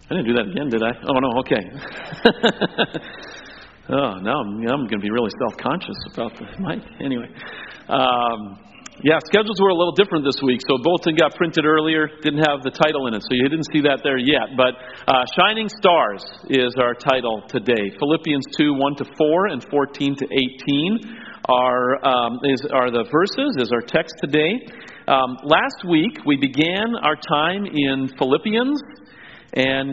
I didn't do that again, did I? Oh, no, okay. Oh, now I'm going to be really self-conscious about the mic. Anyway. Schedules were a little different this week. So bulletin got printed earlier, didn't have the title in it, so you didn't see that there yet. But Shining Stars is our title today. Philippians 2, 1-4 and 14 to 18 are the verses, is our text today. Last week, we began our time in Philippians. And,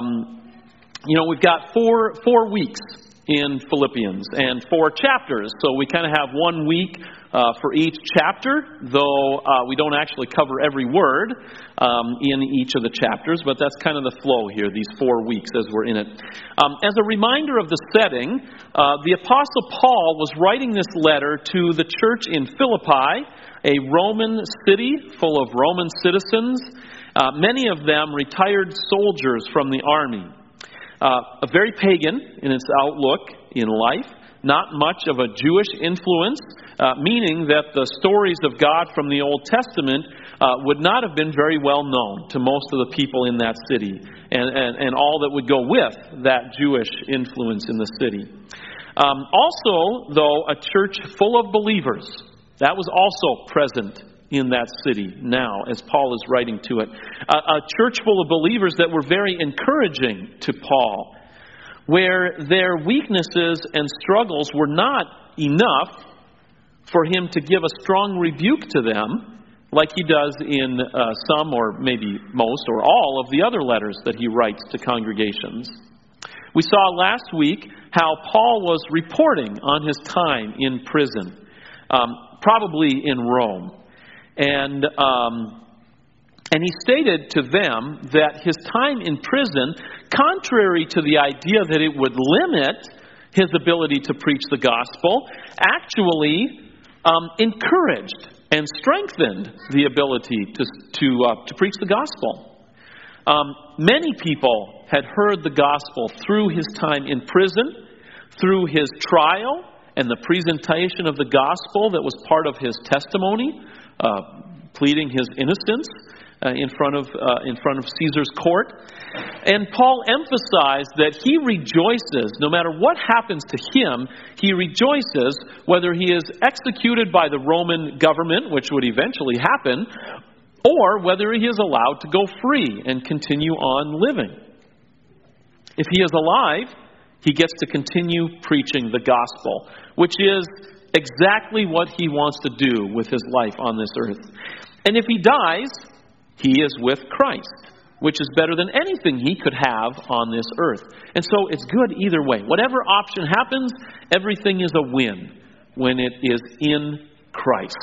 we've got four weeks in Philippians and 4 chapters. So we kind of have 1 week for each chapter, though we don't actually cover every word in each of the chapters, but that's kind of the flow here, these 4 weeks as we're in it. As a reminder of the setting, the Apostle Paul was writing this letter to the church in Philippi, a Roman city full of Roman citizens, many of them retired soldiers from the army. A very pagan in its outlook in life, not much of a Jewish influence, meaning that the stories of God from the Old Testament would not have been very well known to most of the people in that city and all that would go with that Jewish influence in the city. Also, though, a church full of believers, that was also present in that city now, as Paul is writing to it. A church full of believers that were very encouraging to Paul, where their weaknesses and struggles were not enough for him to give a strong rebuke to them, like he does in some or maybe most or all of the other letters that he writes to congregations. We saw last week how Paul was reporting on his time in prison, probably in Rome. And he stated to them that his time in prison, contrary to the idea that it would limit his ability to preach the gospel, actually encouraged and strengthened the ability to preach the gospel. Many people had heard the gospel through his time in prison, through his trial and the presentation of the gospel that was part of his testimony, pleading his innocence in front of Caesar's court. And Paul emphasized that he rejoices, no matter what happens to him, he rejoices whether he is executed by the Roman government, which would eventually happen, or whether he is allowed to go free and continue on living. If he is alive, he gets to continue preaching the gospel, which is exactly what he wants to do with his life on this earth. And if he dies, he is with Christ, which is better than anything he could have on this earth. And so it's good either way. Whatever option happens, everything is a win when it is in Christ.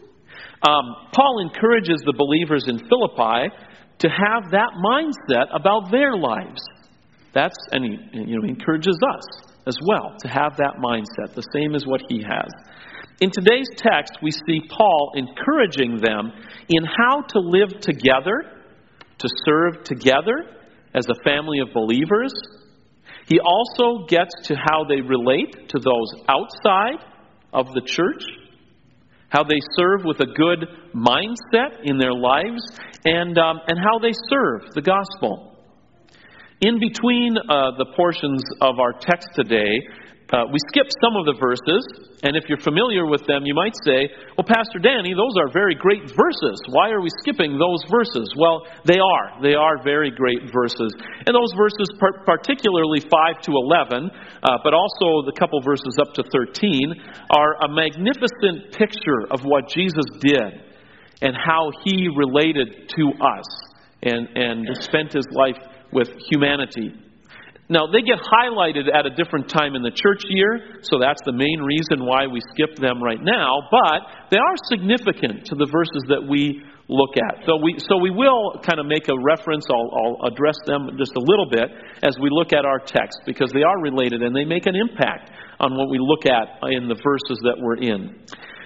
Paul encourages the believers in Philippi to have that mindset about their lives. And he encourages us as well to have that mindset, the same as what he has. In today's text, we see Paul encouraging them in how to live together, to serve together as a family of believers. He also gets to how they relate to those outside of the church, how they serve with a good mindset in their lives, and how they serve the gospel. In between the portions of our text today, we skip some of the verses, and if you're familiar with them, you might say, well, Pastor Danny, those are very great verses. Why are we skipping those verses? Well, they are very great verses. And those verses, particularly 5 to 11, but also the couple verses up to 13, are a magnificent picture of what Jesus did and how he related to us and spent his life with humanity. Now, they get highlighted at a different time in the church year, so that's the main reason why we skip them right now, but they are significant to the verses that we look at. So we will kind of make a reference, I'll address them just a little bit as we look at our text, because they are related and they make an impact on what we look at in the verses that we're in.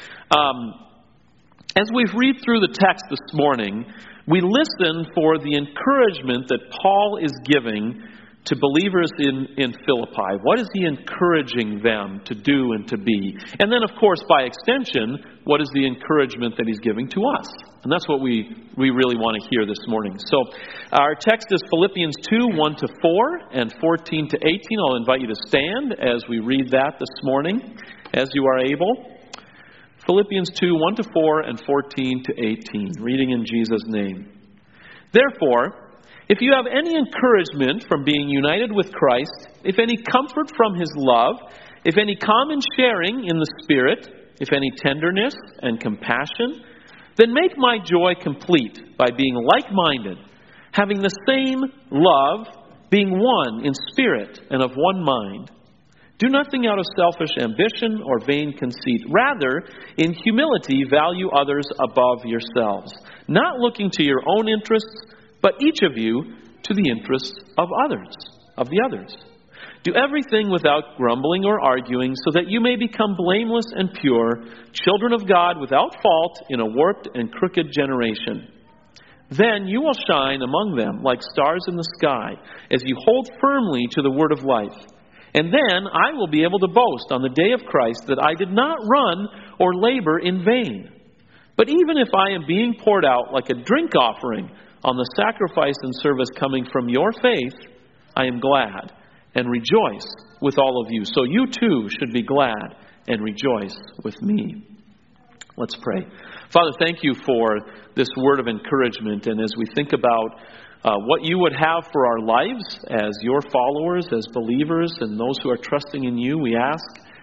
As we read through the text this morning, we listen for the encouragement that Paul is giving to believers in Philippi? What is he encouraging them to do and to be? And then, of course, by extension, what is the encouragement that he's giving to us? And that's what we really want to hear this morning. So our text is Philippians 2, 1 to 4 and 14 to 18. I'll invite you to stand as we read that this morning, as you are able. Philippians 2, 1 to 4 and 14 to 18. Reading in Jesus' name. Therefore, if you have any encouragement from being united with Christ, if any comfort from his love, if any common sharing in the Spirit, if any tenderness and compassion, then make my joy complete by being like-minded, having the same love, being one in spirit and of one mind. Do nothing out of selfish ambition or vain conceit. Rather, in humility, value others above yourselves, not looking to your own interests, but each of you to the interests of the others. Do everything without grumbling or arguing, so that you may become blameless and pure, children of God without fault in a warped and crooked generation. Then you will shine among them like stars in the sky, as you hold firmly to the word of life. And then I will be able to boast on the day of Christ that I did not run or labor in vain. But even if I am being poured out like a drink offering on the sacrifice and service coming from your faith, I am glad and rejoice with all of you. So you too should be glad and rejoice with me. Let's pray. Father, thank you for this word of encouragement. And as we think about what you would have for our lives as your followers, as believers, and those who are trusting in you, we ask,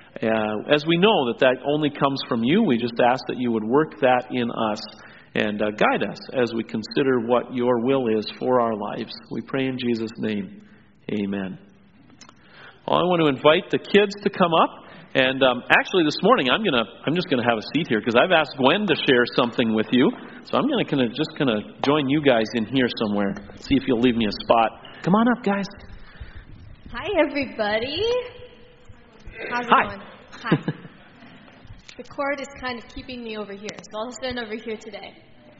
as we know that only comes from you, we just ask that you would work that in us and guide us as we consider what your will is for our lives. We pray in Jesus' name. Amen. Well, I want to invite the kids to come up. And actually this morning I'm just gonna have a seat here because I've asked Gwen to share something with you. So I'm gonna join you guys in here somewhere. See if you'll leave me a spot. Come on up, guys. Hi, everybody. How's it going? Hi. The cord is kind of keeping me over here, so I'll stand over here today.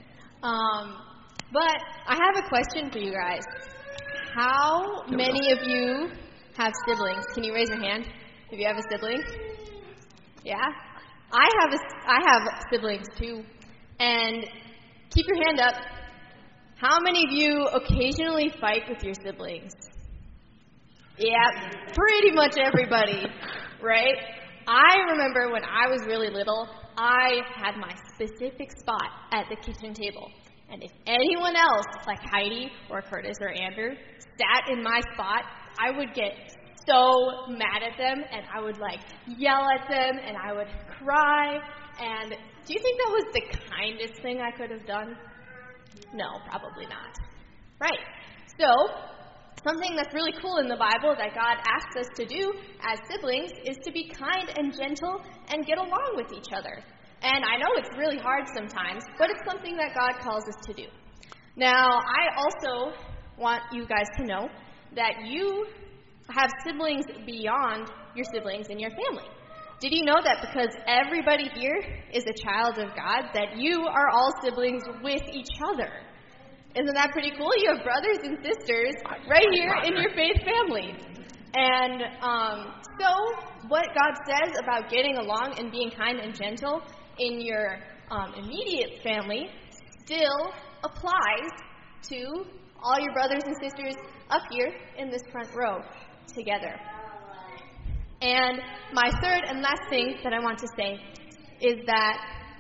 But I have a question for you guys. How many of you have siblings? Can you raise your hand if you have a sibling? Yeah? I have siblings too. And keep your hand up. How many of you occasionally fight with your siblings? Yeah, pretty much everybody, right? I remember when I was really little, I had my specific spot at the kitchen table. And if anyone else, like Heidi or Curtis or Andrew, sat in my spot, I would get so mad at them, and I would yell at them, and I would cry. And do you think that was the kindest thing I could have done? No, probably not. Right. So something that's really cool in the Bible that God asks us to do as siblings is to be kind and gentle and get along with each other. And I know it's really hard sometimes, but it's something that God calls us to do. Now, I also want you guys to know that you have siblings beyond your siblings in your family. Did you know that because everybody here is a child of God, that you are all siblings with each other? Isn't that pretty cool? You have brothers and sisters right here in your faith family. And so what God says about getting along and being kind and gentle in your immediate family still applies to all your brothers and sisters up here in this front row together. And my third and last thing that I want to say is that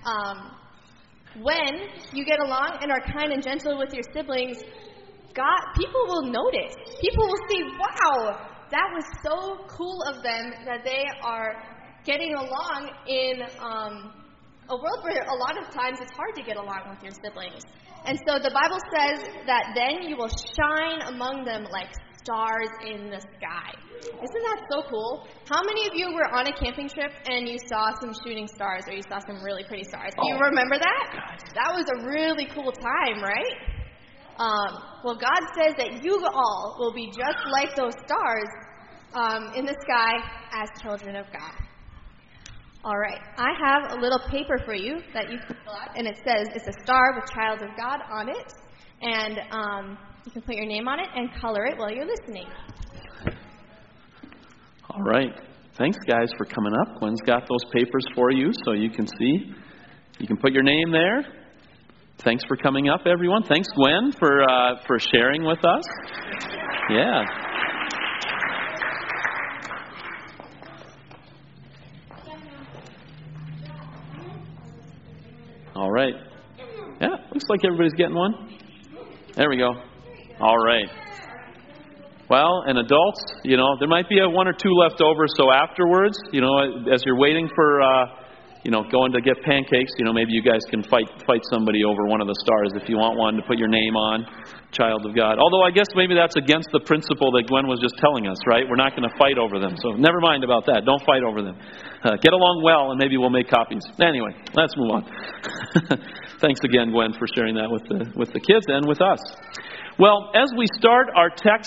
when you get along and are kind and gentle with your siblings, people will notice. People will see, wow, that was so cool of them that they are getting along in a world where a lot of times it's hard to get along with your siblings. And so the Bible says that then you will shine among them like stars in the sky. Isn't that so cool? How many of you were on a camping trip and you saw some shooting stars, or you saw some really pretty stars? Do you remember that? That was a really cool time, right? Well, God says that you all will be just like those stars in the sky as children of God. All right, I have a little paper for you that you can fill out, and it says it's a star with Child of God on it, and you can put your name on it and color it while you're listening. All right. Thanks, guys, for coming up. Gwen's got those papers for you so you can see. You can put your name there. Thanks for coming up, everyone. Thanks, Gwen, for sharing with us. Yeah. All right. Yeah, looks like everybody's getting one. There we go. All right. Well, and adults, there might be one or two left over, so afterwards, as you're waiting for, going to get pancakes, maybe you guys can fight somebody over one of the stars if you want one to put your name on, child of God. Although I guess maybe that's against the principle that Gwen was just telling us, right? We're not going to fight over them, so never mind about that. Don't fight over them. Get along well, and maybe we'll make copies. Anyway, let's move on. Thanks again, Gwen, for sharing that with the kids and with us. Well, as we start our text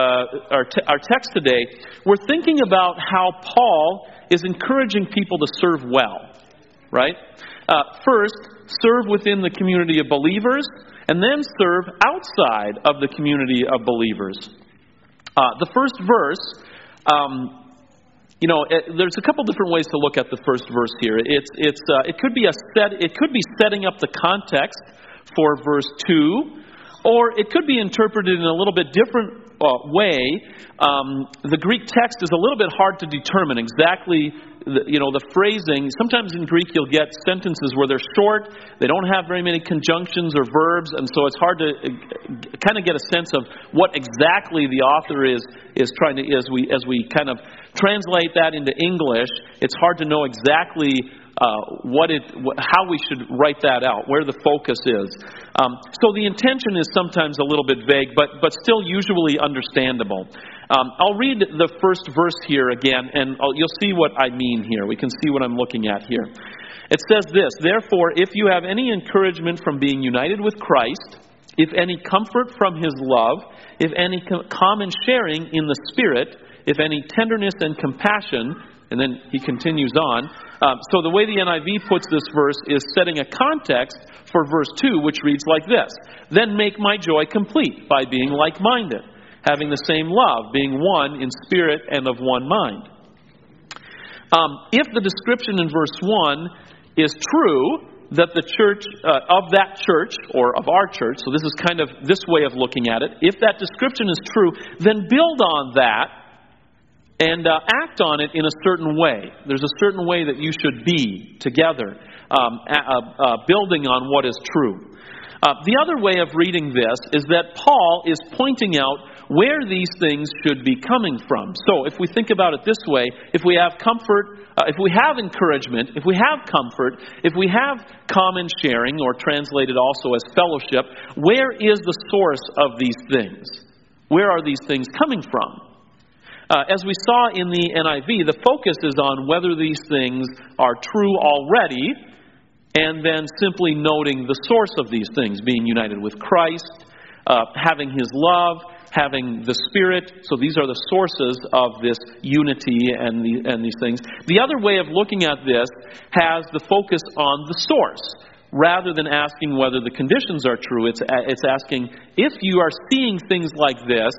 today, we're thinking about how Paul is encouraging people to serve well, right? First, serve within the community of believers, and then serve outside of the community of believers. The first verse, there's a couple different ways to look at the first verse here. It could be setting up the context for verse 2. Or it could be interpreted in a little bit different way. The Greek text is a little bit hard to determine exactly the phrasing. Sometimes in Greek you'll get sentences where they're short, they don't have very many conjunctions or verbs, and so it's hard to kind of get a sense of what exactly the author is trying to, as we kind of translate that into English, it's hard to know exactly how we should write that out, where the focus is. So the intention is sometimes a little bit vague, but still usually understandable. I'll read the first verse here again, and you'll see what I mean here. We can see what I'm looking at here. It says this: "Therefore, if you have any encouragement from being united with Christ, if any comfort from His love, if any common sharing in the Spirit, if any tenderness and compassion," and then he continues on. So the way the NIV puts this verse is setting a context for verse 2, which reads like this: "Then make my joy complete by being like-minded, having the same love, being one in spirit and of one mind." If the description in verse 1 is true, that the church, of that church, or of our church, so this is kind of this way of looking at it, if that description is true, then build on that and act on it in a certain way. There's a certain way that you should be together, building on what is true. The other way of reading this is that Paul is pointing out where these things should be coming from. So if we think about it this way, if we have comfort, if we have encouragement, if we have comfort, if we have common sharing, or translated also as fellowship, where is the source of these things? Where are these things coming from? As we saw in the NIV, the focus is on whether these things are true already, and then simply noting the source of these things, being united with Christ, having His love, having the Spirit. So these are the sources of this unity and these things. The other way of looking at this has the focus on the source. Rather than asking whether the conditions are true, it's asking if you are seeing things like this,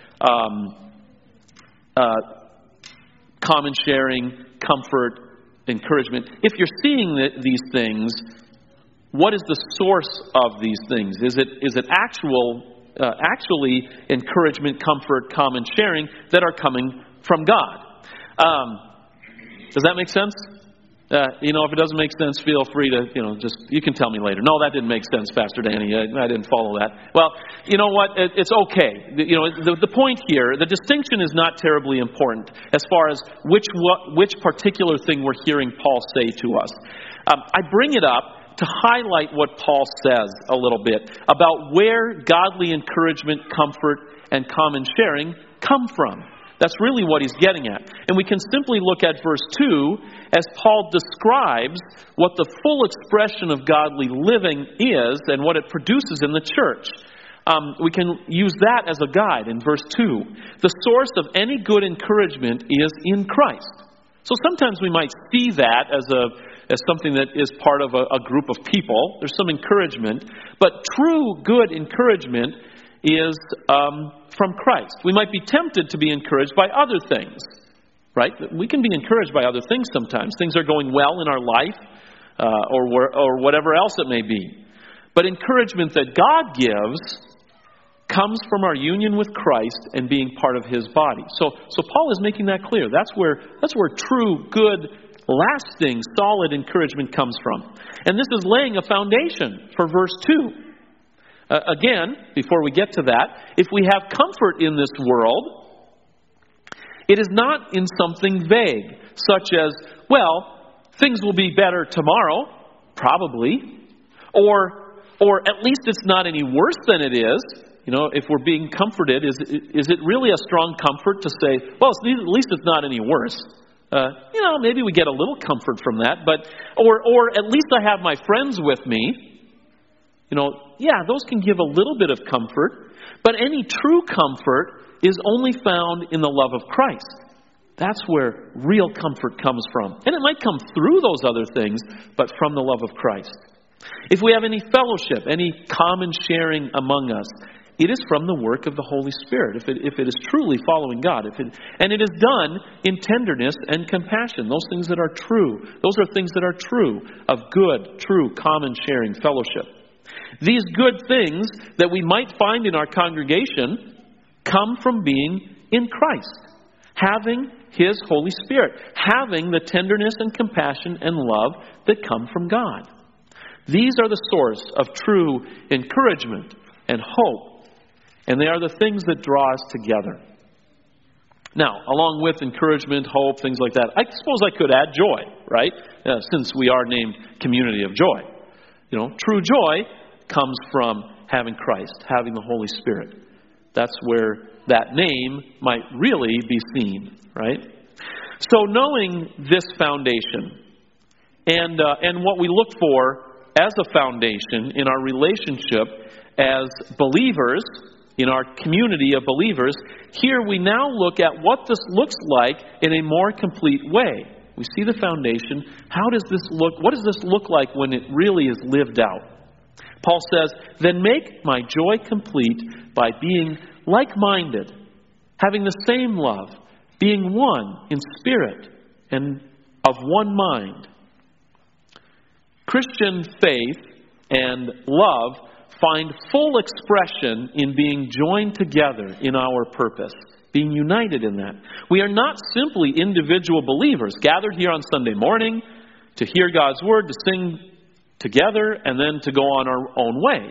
common sharing, comfort, encouragement. If you're seeing these things, what is the source of these things? Is it actually encouragement, comfort, common sharing that are coming from God? Does that make sense? If it doesn't make sense, feel free to, you can tell me later. No, that didn't make sense, Pastor Danny. I didn't follow that. Well, you know what? It's okay. The point here, the distinction is not terribly important as far as which particular thing we're hearing Paul say to us. I bring it up to highlight what Paul says a little bit about where godly encouragement, comfort, and common sharing come from. That's really what he's getting at. And we can simply look at verse 2 as Paul describes what the full expression of godly living is and what it produces in the church. We can use that as a guide in verse 2. The source of any good encouragement is in Christ. So sometimes we might see that as something that is part of a group of people. There's some encouragement. But true good encouragement is from Christ. We might be tempted to be encouraged by other things, right? We can be encouraged by other things sometimes. Things are going well in our life, or whatever else it may be. But encouragement that God gives comes from our union with Christ and being part of His body. So Paul is making that clear. That's where true, good, lasting, solid encouragement comes from. And this is laying a foundation for verse 2. Again, before we get to that, if we have comfort in this world, it is not in something vague, such as, well, things will be better tomorrow, probably, or at least it's not any worse than it is. You know, if we're being comforted, is it really a strong comfort to say, well, at least it's not any worse? Maybe we get a little comfort from that, but or at least I have my friends with me. Those can give a little bit of comfort, but any true comfort is only found in the love of Christ. That's where real comfort comes from. And it might come through those other things, but from the love of Christ. If we have any fellowship, any common sharing among us, it is from the work of the Holy Spirit, if it is truly following God. And it is done in tenderness and compassion. Those things that are true. Those are things that are true of good, true, common sharing, fellowship. These good things that we might find in our congregation come from being in Christ, having His Holy Spirit, having the tenderness and compassion and love that come from God. These are the source of true encouragement and hope, and they are the things that draw us together. Now, along with encouragement, hope, things like that, I suppose I could add joy, right? Since we are named Community of Joy. True joy comes from having Christ, having the Holy Spirit. That's where that name might really be seen, right? So knowing this foundation and what we look for as a foundation in our relationship as believers, in our community of believers, here we now look at what this looks like in a more complete way. We see the foundation. How does this look? What does this look like when it really is lived out? Paul says, then make my joy complete by being like-minded, having the same love, being one in spirit and of one mind. Christian faith and love find full expression in being joined together in our purpose, being united in that. We are not simply individual believers gathered here on Sunday morning to hear God's word, to sing together, and then to go on our own way.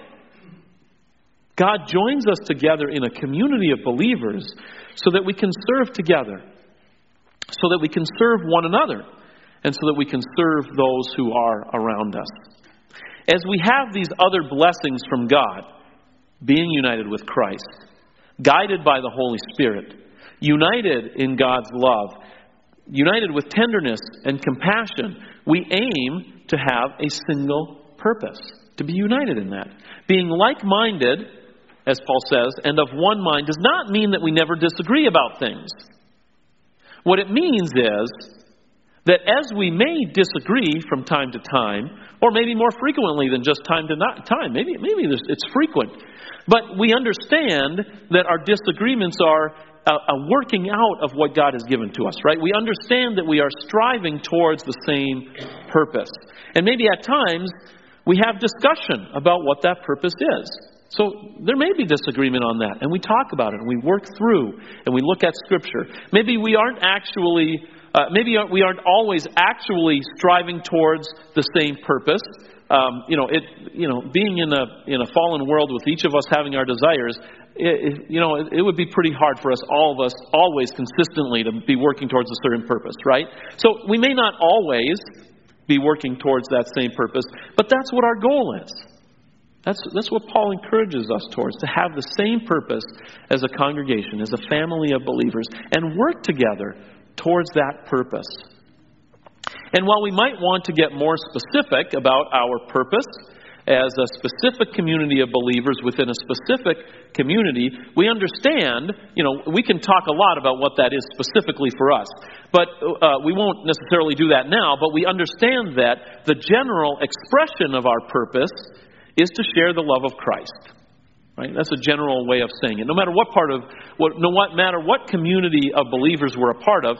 God joins us together in a community of believers so that we can serve together, so that we can serve one another, and so that we can serve those who are around us. As we have these other blessings from God, being united with Christ, guided by the Holy Spirit, united in God's love, united with tenderness and compassion, we aim to have a single purpose, to be united in that. Being like-minded, as Paul says, and of one mind does not mean that we never disagree about things. What it means is that as we may disagree from time to time, or maybe more frequently than just time to time, maybe it's frequent, but we understand that our disagreements are a working out of what God has given to us, right? We understand that we are striving towards the same purpose. And maybe at times we have discussion about what that purpose is. So there may be disagreement on that, and we talk about it, and we work through, and we look at Scripture. Maybe we aren't always actually striving towards the same purpose. Being in a fallen world with each of us having our desires, it would be pretty hard for us, all of us, always consistently to be working towards a certain purpose, right? So we may not always be working towards that same purpose, but that's what our goal is. That's what Paul encourages us towards, to have the same purpose as a congregation, as a family of believers, and work together towards that purpose. And while we might want to get more specific about our purpose as a specific community of believers within a specific community, we understand, we can talk a lot about what that is specifically for us. But we won't necessarily do that now, but we understand that the general expression of our purpose is to share the love of Christ. Right? That's a general way of saying it. No matter what community of believers we're a part of,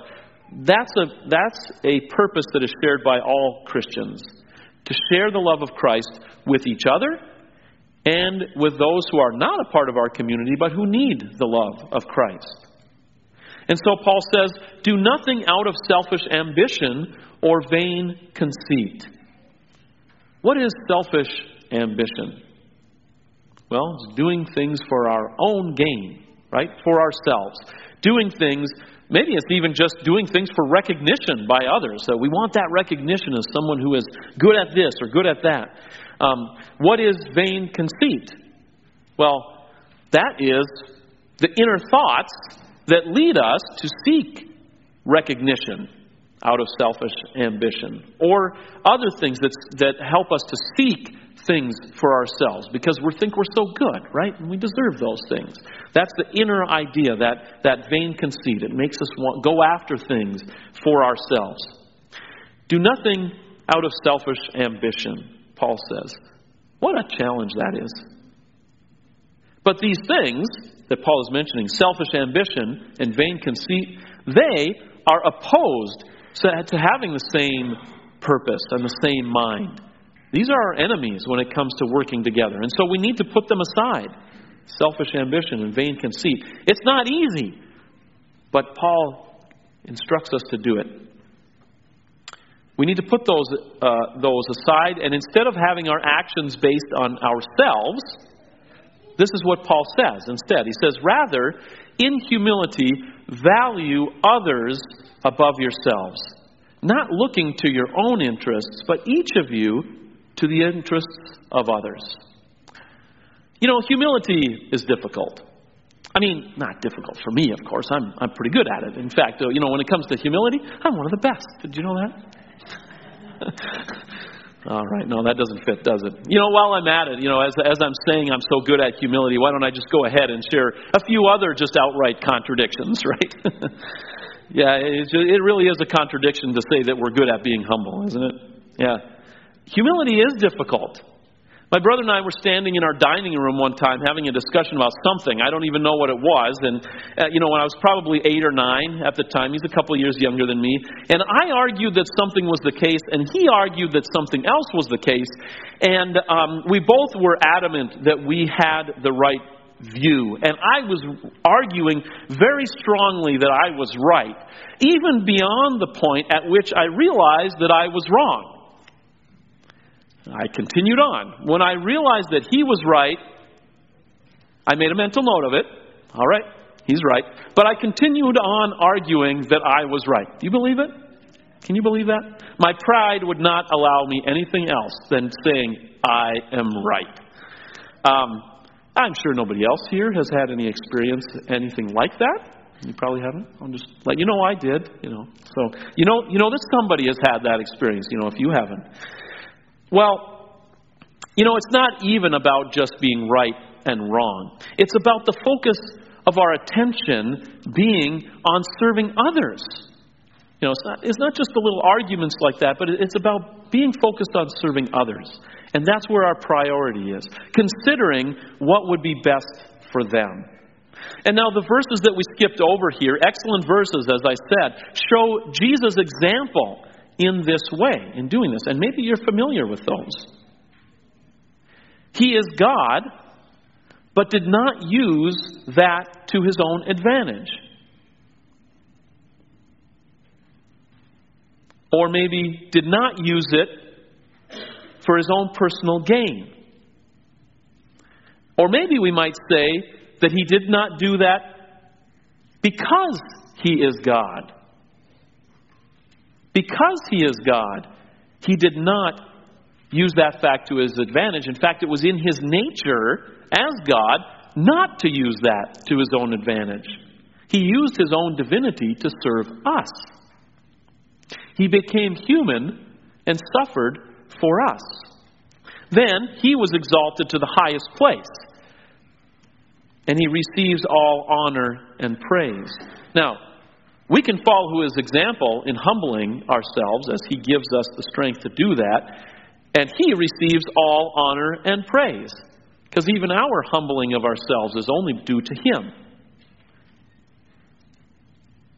that's a purpose that is shared by all Christians. To share the love of Christ with each other and with those who are not a part of our community but who need the love of Christ. And so Paul says, do nothing out of selfish ambition or vain conceit. What is selfish ambition? Well, it's doing things for our own gain, right? For ourselves. Doing things, maybe it's even just doing things for recognition by others. So we want that recognition as someone who is good at this or good at that. What is vain conceit? Well, that is the inner thoughts that lead us to seek recognition out of selfish ambition, or other things that help us to seek things for ourselves because we think we're so good, right? And we deserve those things. That's the inner idea, that vain conceit. It makes us go after things for ourselves. Do nothing out of selfish ambition, Paul says. What a challenge that is. But these things that Paul is mentioning, selfish ambition and vain conceit, they are opposed to having the same purpose and the same mind. These are our enemies when it comes to working together. And so we need to put them aside. Selfish ambition and vain conceit. It's not easy, but Paul instructs us to do it. We need to put those aside, and instead of having our actions based on ourselves, this is what Paul says instead. He says, rather, in humility, value others above yourselves, not looking to your own interests, but each of you to the interests of others. You know, humility is difficult. I mean, not difficult for me, of course. I'm pretty good at it. In fact, when it comes to humility, I'm one of the best. Did you know that? All right, no, that doesn't fit, does it? While I'm at it, as I'm saying I'm so good at humility, why don't I just go ahead and share a few other just outright contradictions, right? Yeah, it really is a contradiction to say that we're good at being humble, isn't it? Yeah. Humility is difficult. My brother and I were standing in our dining room one time having a discussion about something. I don't even know what it was. And, when I was probably 8 or 9 at the time, he's a couple of years younger than me. And I argued that something was the case, and he argued that something else was the case. And we both were adamant that we had the right view. And I was arguing very strongly that I was right, even beyond the point at which I realized that I was wrong. I continued on. When I realized that he was right, I made a mental note of it. All right, he's right. But I continued on arguing that I was right. Do you believe it? Can you believe that? My pride would not allow me anything else than saying, I am right. I'm sure nobody else here has had anything like that. You probably haven't. I'll just let you know I did. So that somebody has had that experience. If you haven't. Well, it's not even about just being right and wrong. It's about the focus of our attention being on serving others. It's not just the little arguments like that, but it's about being focused on serving others. And that's where our priority is, considering what would be best for them. And now the verses that we skipped over here, excellent verses, as I said, show Jesus' example in this way, in doing this. And maybe you're familiar with those. He is God, but did not use that to his own advantage. Or maybe did not use it for his own personal gain. Or maybe we might say that he did not do that because he is God. Because he is God, he did not use that fact to his advantage. In fact, it was in his nature as God not to use that to his own advantage. He used his own divinity to serve us. He became human and suffered for us. Then he was exalted to the highest place, and he receives all honor and praise. Now, we can follow his example in humbling ourselves as he gives us the strength to do that. And he receives all honor and praise. Because even our humbling of ourselves is only due to him.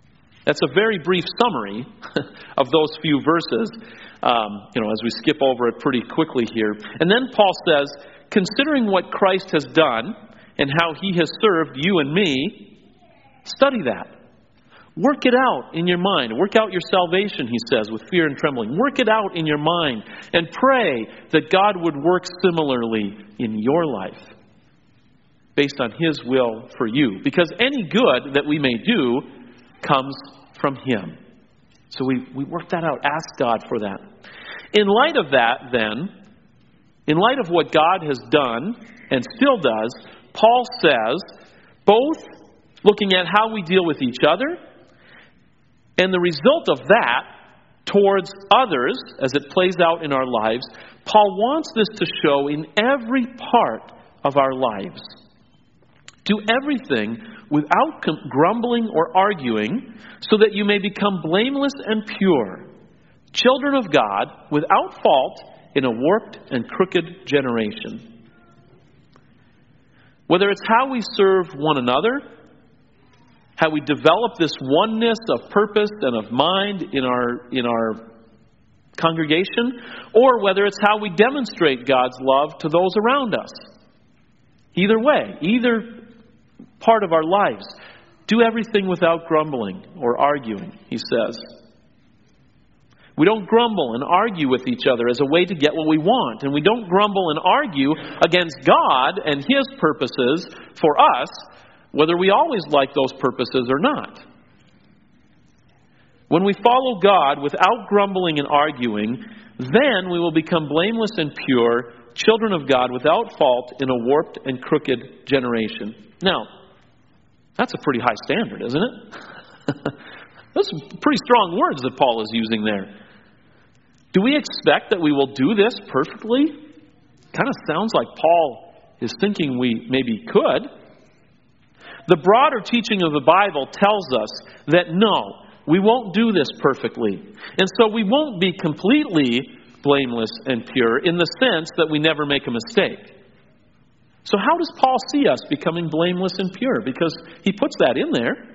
That's a very brief summary of those few verses, as we skip over it pretty quickly here. And then Paul says, considering what Christ has done and how he has served you and me, study that. Work it out in your mind. Work out your salvation, he says, with fear and trembling. Work it out in your mind and pray that God would work similarly in your life based on his will for you. Because any good that we may do comes from him. So we work that out. Ask God for that. In light of that, then, in light of what God has done and still does, Paul says, both looking at how we deal with each other and the result of that towards others as it plays out in our lives, Paul wants this to show in every part of our lives. Do everything without grumbling or arguing, so that you may become blameless and pure, children of God, without fault in a warped and crooked generation. Whether it's how we serve one another, how we develop this oneness of purpose and of mind in our congregation, or whether it's how we demonstrate God's love to those around us. Either way, either part of our lives, do everything without grumbling or arguing, he says. We don't grumble and argue with each other as a way to get what we want. And we don't grumble and argue against God and his purposes for us, whether we always like those purposes or not. When we follow God without grumbling and arguing, then we will become blameless and pure, children of God without fault in a warped and crooked generation. Now, that's a pretty high standard, isn't it? Those are pretty strong words that Paul is using there. Do we expect that we will do this perfectly? Kind of sounds like Paul is thinking we maybe could. The broader teaching of the Bible tells us that no, we won't do this perfectly. And so we won't be completely blameless and pure in the sense that we never make a mistake. So how does Paul see us becoming blameless and pure? Because he puts that in there.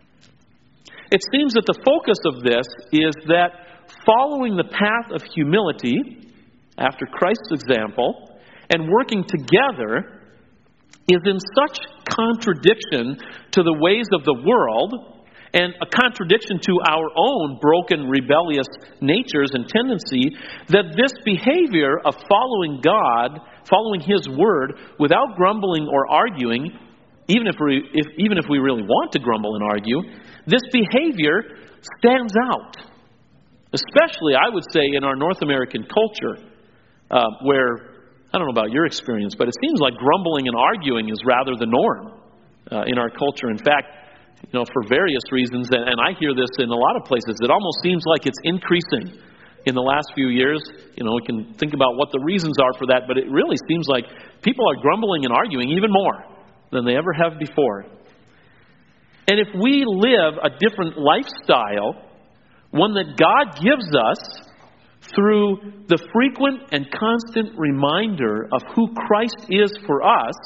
It seems that the focus of this is that following the path of humility, after Christ's example, and working together is in such contradiction to the ways of the world and a contradiction to our own broken, rebellious natures and tendency, that this behavior of following God, following his word, without grumbling or arguing, even if we really want to grumble and argue, this behavior stands out. Especially, I would say, in our North American culture, where, I don't know about your experience, but it seems like grumbling and arguing is rather the norm in our culture. In fact, for various reasons, and I hear this in a lot of places, it almost seems like it's increasing in the last few years. We can think about what the reasons are for that, but it really seems like people are grumbling and arguing even more than they ever have before. And if we live a different lifestyle, one that God gives us through the frequent and constant reminder of who Christ is for us,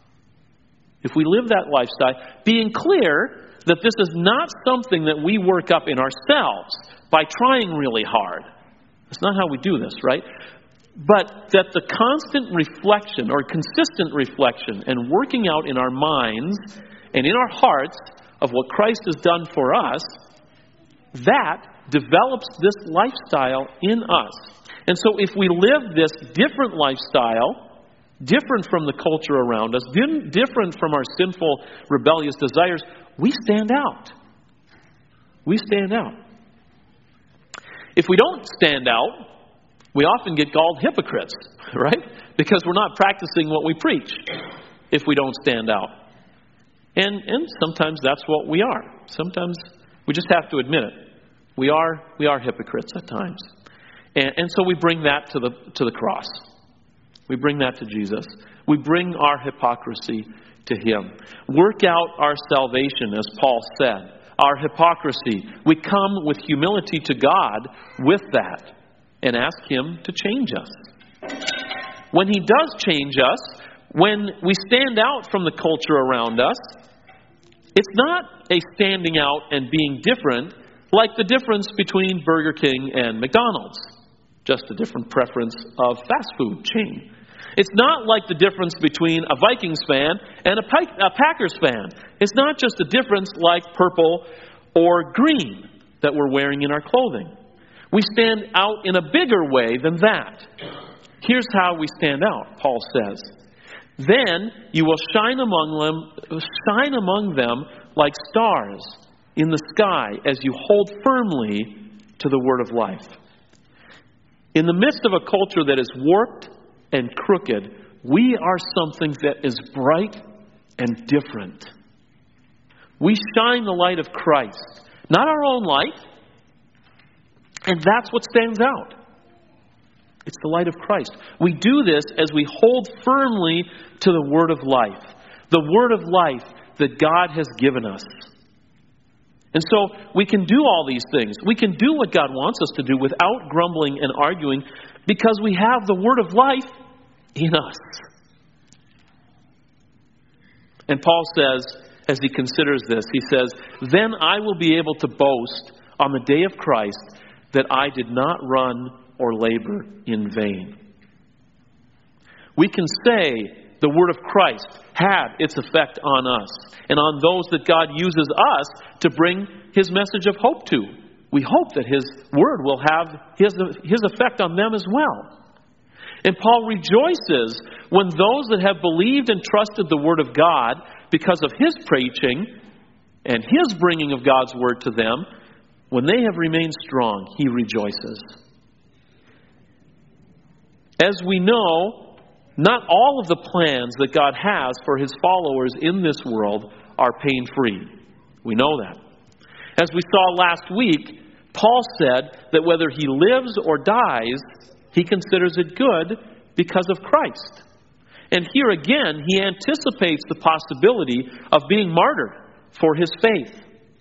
if we live that lifestyle, being clear that this is not something that we work up in ourselves by trying really hard. That's not how we do this, right? But that the constant reflection or consistent reflection and working out in our minds and in our hearts of what Christ has done for us, that develops this lifestyle in us. And so if we live this different lifestyle, different from the culture around us, different from our sinful, rebellious desires, we stand out. We stand out. If we don't stand out, we often get called hypocrites, right? Because we're not practicing what we preach if we don't stand out. And sometimes that's what we are. Sometimes we just have to admit it. We are hypocrites at times. And so we bring that to the cross. We bring that to Jesus. We bring our hypocrisy to him. Work out our salvation, as Paul said. Our hypocrisy. We come with humility to God with that and ask him to change us. When he does change us, when we stand out from the culture around us, it's not a standing out and being different like the difference between Burger King and McDonald's. Just a different preference of fast food chain. It's not like the difference between a Vikings fan and a Packers fan. It's not just a difference like purple or green that we're wearing in our clothing. We stand out in a bigger way than that. Here's how we stand out, Paul says. Then you will shine among them like stars in the sky as you hold firmly to the word of life. In the midst of a culture that is warped and crooked, we are something that is bright and different. We shine the light of Christ, not our own light, and that's what stands out. It's the light of Christ. We do this as we hold firmly to the word of life, the word of life that God has given us. And so we can do all these things. We can do what God wants us to do without grumbling and arguing because we have the word of life in us. And Paul says, as he considers this, he says, then I will be able to boast on the day of Christ that I did not run or labor in vain. We can say the word of Christ had its effect on us and on those that God uses us to bring his message of hope to. We hope that his word will have his effect on them as well. And Paul rejoices when those that have believed and trusted the word of God because of his preaching and his bringing of God's word to them, when they have remained strong, he rejoices. As we know, not all of the plans that God has for his followers in this world are pain-free. We know that. As we saw last week, Paul said that whether he lives or dies, he considers it good because of Christ. And here again, he anticipates the possibility of being martyred for his faith.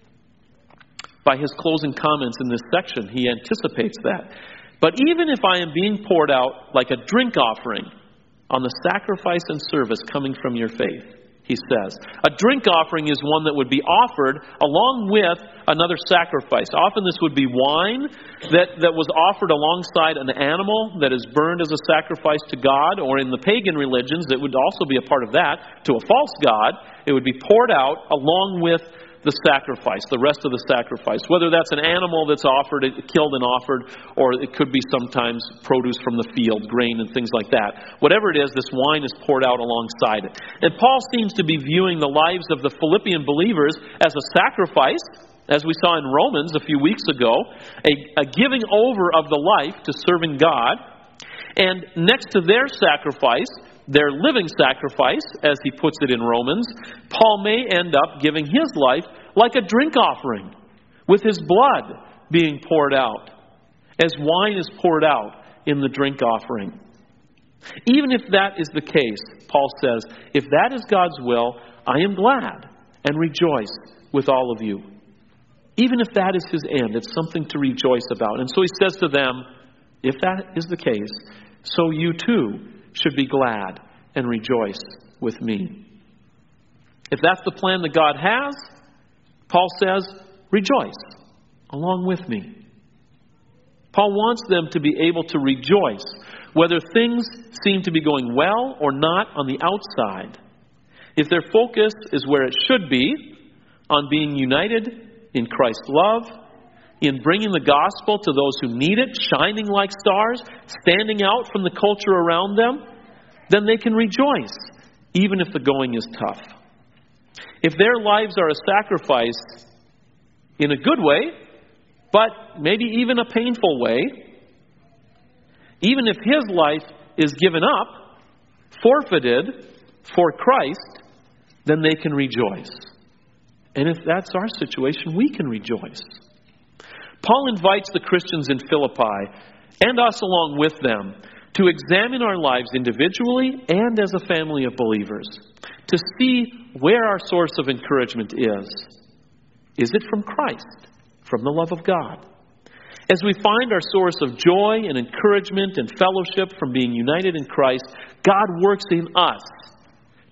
By his closing comments in this section, he anticipates that. But even if I am being poured out like a drink offering on the sacrifice and service coming from your faith, he says. A drink offering is one that would be offered along with another sacrifice. Often this would be wine that was offered alongside an animal that is burned as a sacrifice to God, or in the pagan religions, it would also be a part of that, to a false god. It would be poured out along with the sacrifice, the rest of the sacrifice. Whether that's an animal that's offered, killed and offered, or it could be sometimes produce from the field, grain and things like that. Whatever it is, this wine is poured out alongside it. And Paul seems to be viewing the lives of the Philippian believers as a sacrifice, as we saw in Romans a few weeks ago, a giving over of the life to serving God. And next to their sacrifice, their living sacrifice, as he puts it in Romans, Paul may end up giving his life like a drink offering, with his blood being poured out, as wine is poured out in the drink offering. Even if that is the case, Paul says, if that is God's will, I am glad and rejoice with all of you. Even if that is his end, it's something to rejoice about. And so he says to them, if that is the case, so you too should be glad and rejoice with me. If that's the plan that God has, Paul says, rejoice along with me. Paul wants them to be able to rejoice, whether things seem to be going well or not on the outside. If their focus is where it should be, on being united in Christ's love, in bringing the gospel to those who need it, shining like stars, standing out from the culture around them, then they can rejoice, even if the going is tough. If their lives are a sacrifice in a good way, but maybe even a painful way, even if his life is given up, forfeited for Christ, then they can rejoice. And if that's our situation, we can rejoice. Paul invites the Christians in Philippi, and us along with them, to examine our lives individually and as a family of believers, to see where our source of encouragement is. Is it from Christ, from the love of God? As we find our source of joy and encouragement and fellowship from being united in Christ, God works in us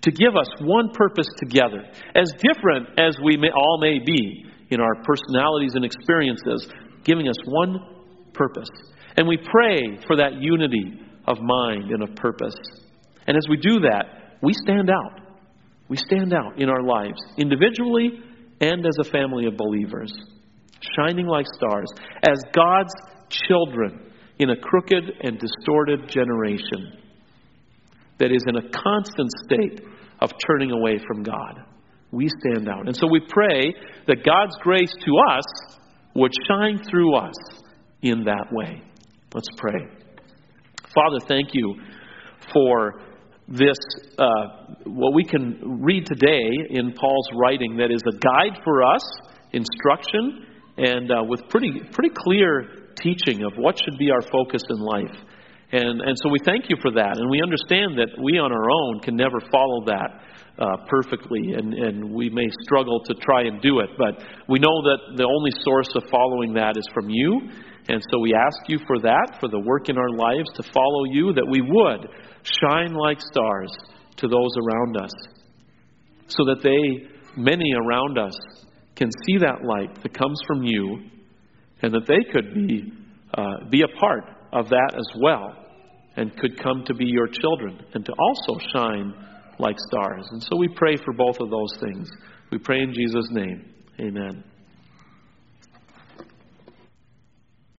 to give us one purpose together. As different as we all may be in our personalities and experiences, giving us one purpose. And we pray for that unity of mind and of purpose. And as we do that, we stand out. We stand out in our lives, individually and as a family of believers, shining like stars, as God's children in a crooked and distorted generation that is in a constant state of turning away from God. We stand out. And so we pray that God's grace to us would shine through us in that way. Let's pray. Father, thank you for this, what we can read today in Paul's writing that is a guide for us, instruction, and with pretty clear teaching of what should be our focus in life. And so we thank you for that. And we understand that we on our own can never follow that perfectly. And we may struggle to try and do it. But we know that the only source of following that is from you. And so we ask you for that, for the work in our lives to follow you, that we would shine like stars to those around us. So that many around us, can see that light that comes from you, and that they could be a part of that as well, and could come to be your children, and to also shine like stars. And so we pray for both of those things. We pray in Jesus' name. Amen.